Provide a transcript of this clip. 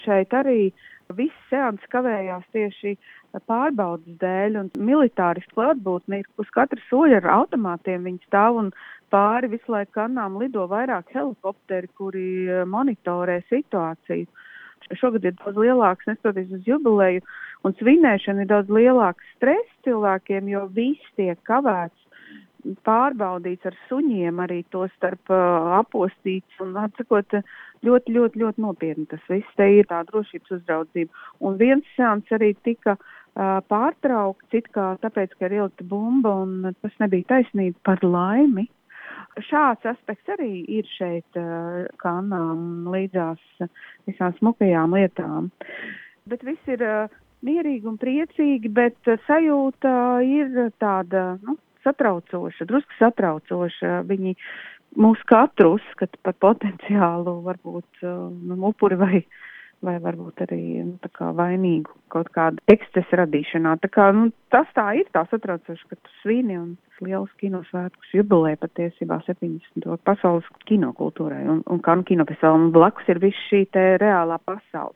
Šeit arī viss seans kavējās tieši pārbaudas dēļ, un militāristi klātbūtni uz katra soļa ar automātiem viņi stāv un pāri visu laiku kanām lido vairāk helikopteri, kuri monitorē situāciju. Šogad ir daudz lielāks, neskatoties uz jubileju, un svinēšana ir daudz lielāks stress cilvēkiem, jo viss tiek kavēts, pārbaudīts ar suņiem, arī to starp apostīts, un atsakot, ļoti nopietni tas viss. Te ir tā drošības uzraudzība. Un viens seans arī tika pārtraukts, it kā tāpēc, ka ir ielikta bumba, un tas nebija taisnība par laimi. Šāds aspekts arī ir šeit kanām līdzās visām smukajām lietām. Bet viss ir mierīgi un priecīgi, bet sajūta ir tāda, satraucoša, drusku satraucoša. Viņi mūs katru uzskata par potenciālu, varbūt upuri vai varbūt arī tā kā vainīgu kaut kādu ekscesu radīšanā. Tā kā, tas tā ir tā satraucoši, ka tu svini un liels kinosvētkus jubilē patiesībā 70. pasaules kinokultūrai un Kanu kinofestivālam. Blakus ir viss šī te reālā pasaule.